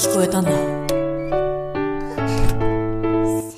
聞こえたんだ。 先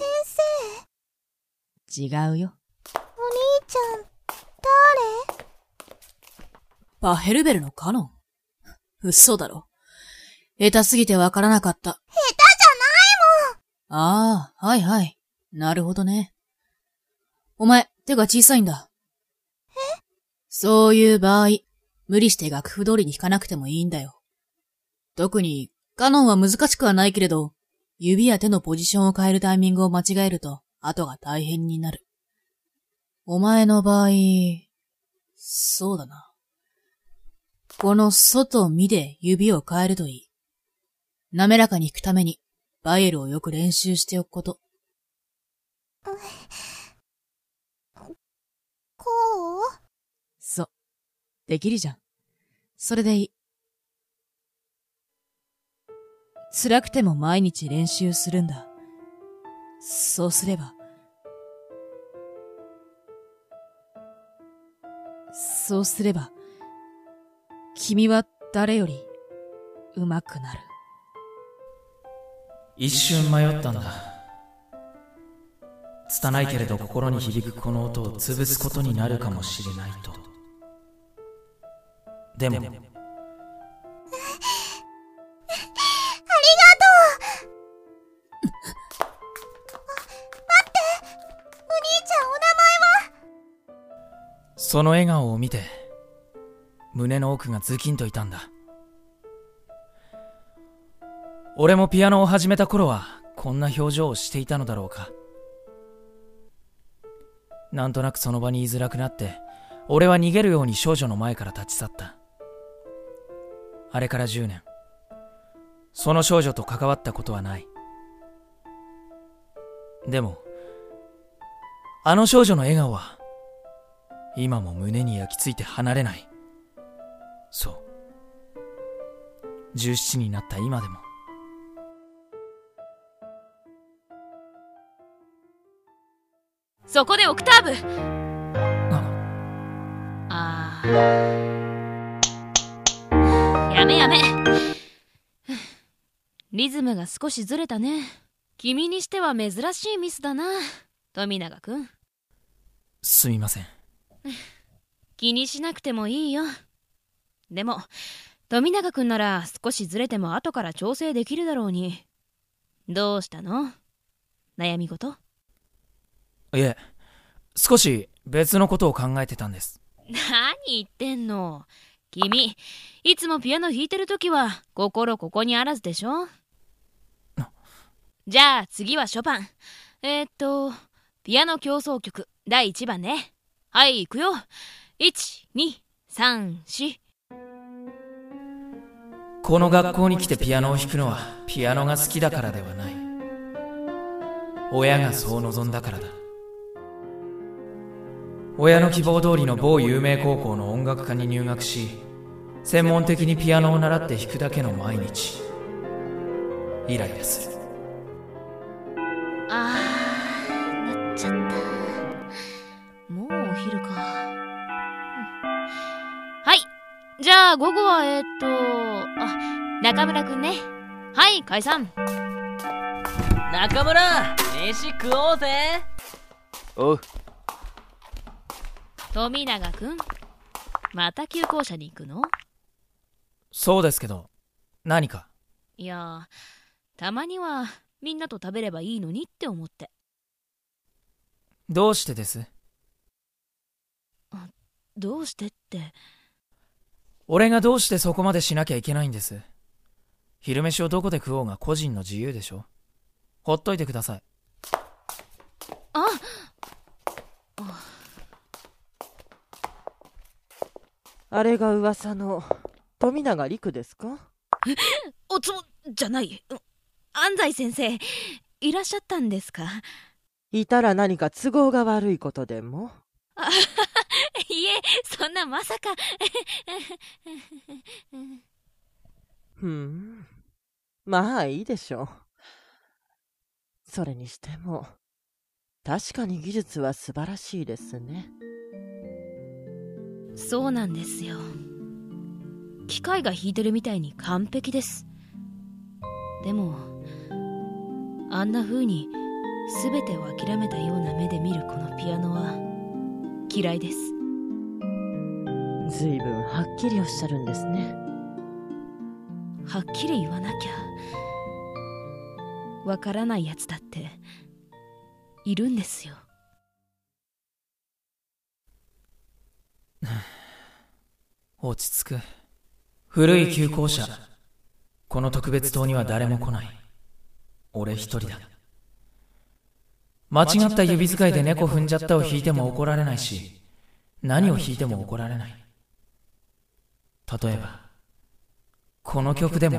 生。 違うよ。 お兄ちゃん、誰？ パヘルベルのカノン。嘘だろ。下手すぎてわからなかった。 下手じゃないもん。 ああ、はいはい。なるほどね。お前、手が小さいんだ。そういう場合、無理して楽譜通りに弾かなくてもいいんだよ。特に、カノンは難しくはないけれど、指や手のポジションを変えるタイミングを間違えると、後が大変になる。お前の場合、そうだな。このソとミで指を変えるといい。滑らかに弾くために、バイエルをよく練習しておくこと。 こう？ そう。できるじゃん。それでいい。辛くても毎日練習するんだ。そうすれば。君は誰より上手くなる。 一瞬迷ったんだ。拙いけれど心に響くこの音を潰すことになるかもしれないと。でも、 ありがとう。待って、お兄ちゃんお名前は？ その笑顔を見て胸の奥がズキンといたんだ。俺もピアノを始めた頃はこんな表情をしていたのだろうか。なんとなくその場に居づらくなって、俺は逃げるように少女の前から立ち去った。あれから10年、その少女と関わったことはない。でも、あの少女の笑顔は今も胸に焼き付いて離れない。そう、17になった今でも。 そこでオクターブ。やめやめ。リズムが少しずれたね。君にしては珍しいミスだな、富永くん。 すみません。 気にしなくてもいいよ。でも富永くんなら少しずれても後から調整できるだろうに。どうしたの？悩み事？ いえ、少し別のことを考えてたんです。 何言ってんの。君、いつもピアノ弾いてるときは心ここにあらずでしょ。じゃあ次はショパン。ピアノ協奏曲第1番ね。はい、行くよ。1、2、3、4。 この学校に来てピアノを弾くのはピアノが好きだからではない。親がそう望んだからだ。親の希望通りの某有名高校の音楽科に入学し、専門的にピアノを習って弾くだけの毎日。イライラする。 なっちゃった。もうお昼か。はい、じゃあ午後は中村くんね。はい、解散。 中村、飯食おうぜ。 おう。 富永くん、また旧校舎に行くの？ そうですけど、何か？ いや、たまにはみんなと食べればいいのにって思って。 どうしてです？ どうしてって。 俺がどうしてそこまでしなきゃいけないんです。昼飯をどこで食おうが個人の自由でしょ。ほっといてください。 あれが噂の富永陸ですか？ じゃない。安西先生、いらっしゃったんですか？ いたら何か都合が悪いことでも？ いえ、そんなまさか。 まあいいでしょう。それにしても確かに技術は素晴らしいですね。 そうなんですよ。機械が弾いてるみたいに完璧です。 でもあんな風に全てを諦めたような目で見るこのピアノは嫌いです。 ずいぶんはっきりおっしゃるんですね。 はっきり言わなきゃわからないやつだっているんですよ。 落ち着く。古い旧校舎。この特別棟には誰も来ない。俺一人だ。間違った指使いで猫踏んじゃったを弾いても怒られないし、何を弾いても怒られない。例えばこの曲でも。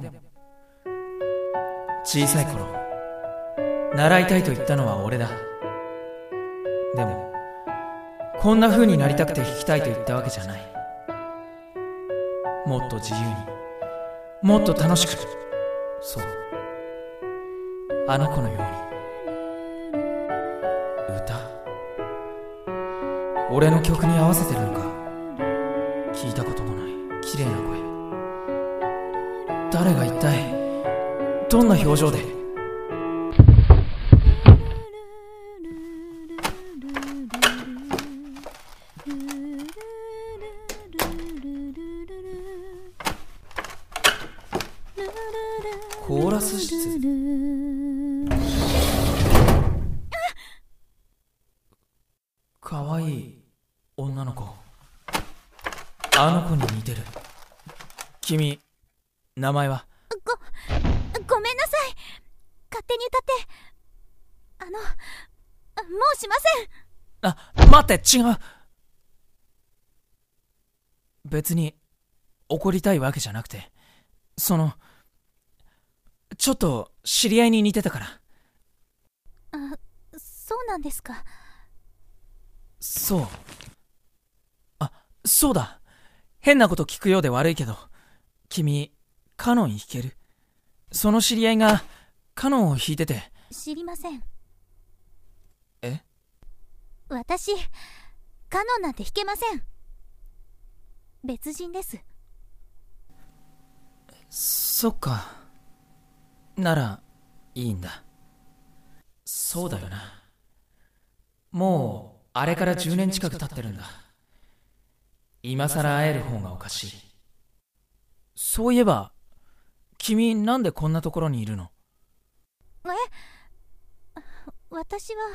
小さい頃習いたいと言ったのは俺だ。でもこんな風になりたくて弾きたいと言ったわけじゃない。もっと自由に、もっと楽しく。そう、あの子のように。歌、俺の曲に合わせてるのか。聞いたこともない綺麗な声。誰が一体どんな表情で。コーラス室。かわいい女の子。あの子に似てる。君、名前は？ ごめんなさい。勝手に歌って。もうしません。 待って、違う。別に怒りたいわけじゃなくて、ちょっと知り合いに似てたから。 そうなんですか。 そう。そうだ。変なこと聞くようで悪いけど、君、カノン弾ける？その知り合いがカノンを弾いてて。 知りません。 え？ 私、カノンなんて弾けません。別人です。 そっか。ならいいんだ。そうだよな。もうあれから10年近く経ってるんだ。今さら会える方がおかしい。そういえば君、なんでこんなところにいるの？ 私は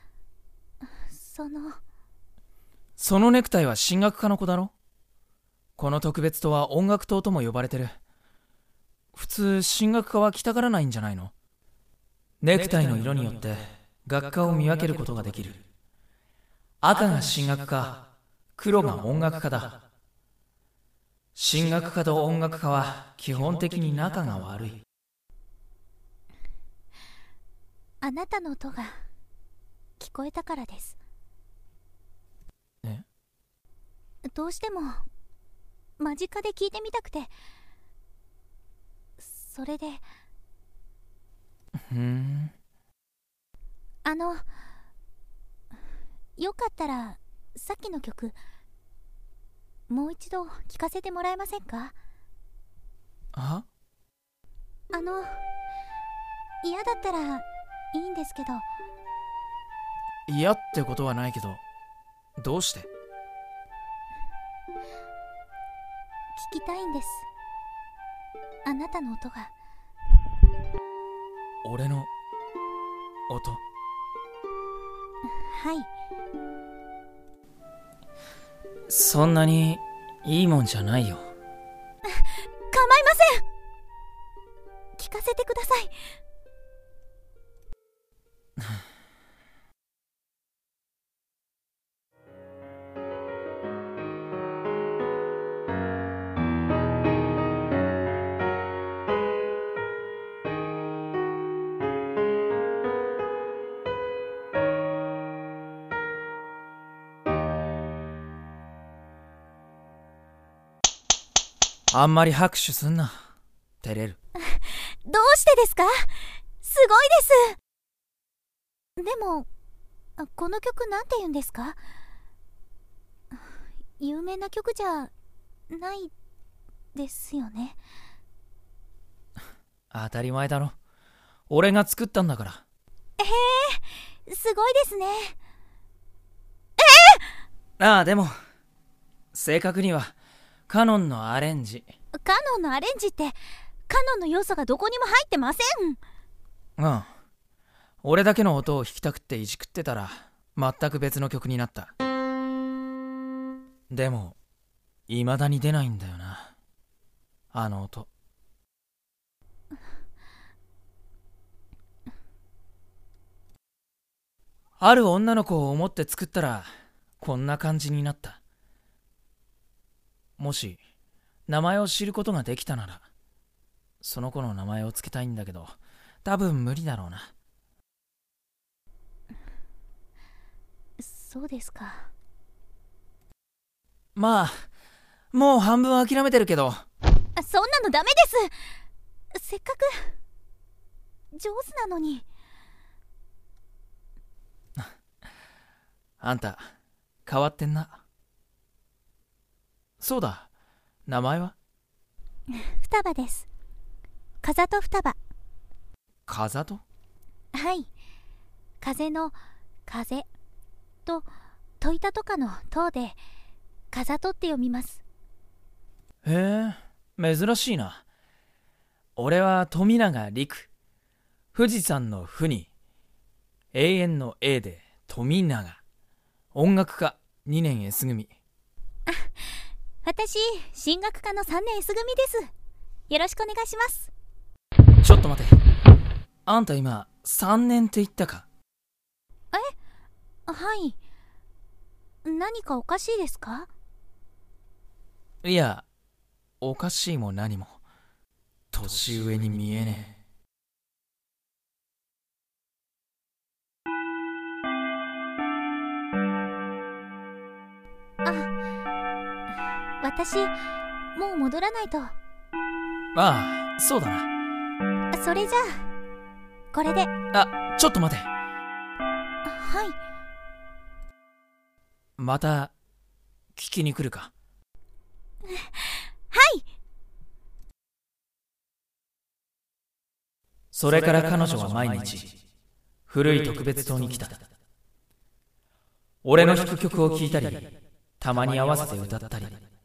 そのネクタイは進学科の子だろ？この特別棟は音楽棟とも呼ばれてる。普通進学科は着たがらないんじゃないの？ネクタイの色によって学科を見分けることができる。赤が進学科、黒が音楽科だ。進学科と音楽科は基本的に仲が悪い。 あなたの音が聞こえたからです。 え？ どうしても間近で聞いてみたくて、それで。よかったらさっきの曲もう一度聴かせてもらえませんか？嫌だったらいいんですけど。 嫌ってことはないけど、どうして？ 聞きたいんです、あなたの音が。 俺の音？ はい。 そんなにいいもんじゃないよ。 構いません。聞かせてください。 あんまり拍手すんな。照れる。 どうしてですか？すごいです。でも、この曲なんて言うんですか？有名な曲じゃないですよね。 当たり前だろ。 俺が作ったんだから。 すごいですね。 ああ、でも正確にはカノンのアレンジ。 カノンのアレンジってカノンの要素がどこにも入ってません。 うん。俺だけの音を弾きたくっていじくってたら全く別の曲になった。でも未だに出ないんだよな、あの音。ある女の子を思って作ったらこんな感じになった。もし名前を知ることができたならその子の名前をつけたいんだけど、多分無理だろうな。 そうですか。 まあもう半分諦めてるけど。 そんなのダメです。せっかく上手なのに。 あんた変わってんな。そうだ、名前は？ 双葉です。風と双葉。 風と？ はい。風の風と戸板とかの塔で風とって読みます。 へえ、珍しいな。俺は富永陸。富士山の富に永遠の A で富永。音楽科2年 S 組。 あ、私進学科の3年 S 組です。よろしくお願いします。 ちょっと待て、あんた今3年って言ったか？ はい。何かおかしいですか？ いや、おかしいも何も年上に見えねえ。 私もう戻らないと。 ああ、そうだな。 それじゃあこれで。 あ、ちょっと待て。 はい。 また聞きに来るか？ はい。 それから彼女は毎日古い特別棟に来た。俺の弾く曲を聴いたり、たまに合わせて歌ったり。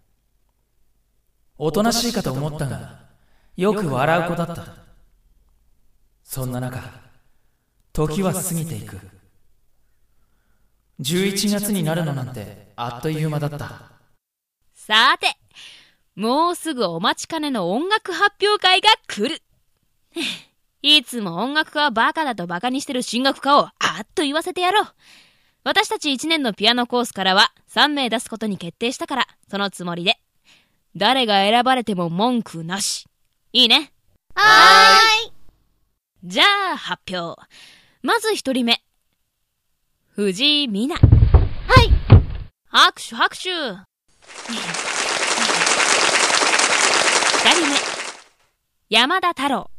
おとなしいかと思ったがよく笑う子だった。そんな中時は過ぎていく。11月になるのなんてあっという間だった。 さて、もうすぐお待ちかねの音楽発表会が来る。いつも音楽家はバカだとバカにしてる進学科をあっと言わせてやろう。私たち1年のピアノコースからは3名出すことに決定したから、そのつもりで。誰が選ばれても文句なし。いいね？ はーい。 じゃあ発表。まず1人目。藤井美奈。 はい。 拍手拍手。2人目。山田太郎。はい。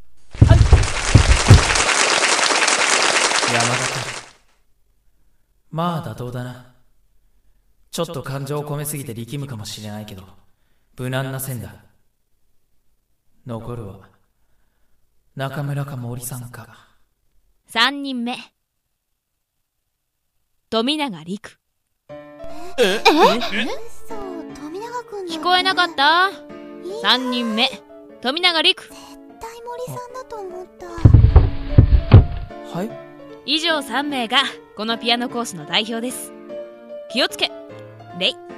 山田太郎。まあ妥当だな。ちょっと感情を込めすぎて力むかもしれないけど無難な線だ。残るは中村か森さんか。 3人目。富永陸。 そう、富永くん。 聞こえなかった？ 3 人目。富永陸。 絶対森さんだと思った。 はい。 以上3名がこのピアノコースの代表です。気をつけ。レイ。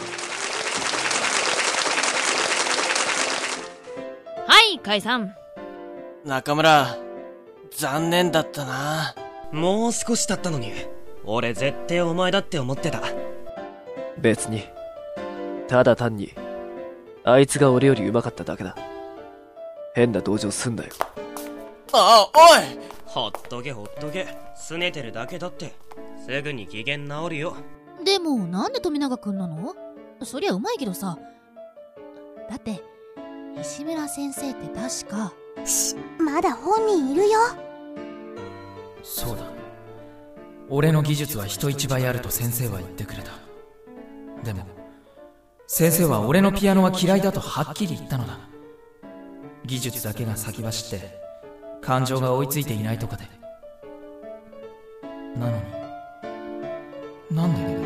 はい、甲斐さん。 中村、残念だったな。 もう少し経ったのに、俺絶対お前だって思ってた。 別に、ただ単にあいつが俺より上手かっただけだ。変な同情すんなよ。 あ、おい！ ほっとけほっとけ。拗ねてるだけだって。すぐに機嫌治るよ。 でもなんで富永くんなの？そりゃうまいけどさ。だって石村先生って確か。 まだ本人いるよ。 そうだ、俺の技術は人一倍あると先生は言ってくれた。でも先生は俺のピアノは嫌いだとはっきり言ったのだ。技術だけが先走って感情が追いついていないとかで。なのに、なんで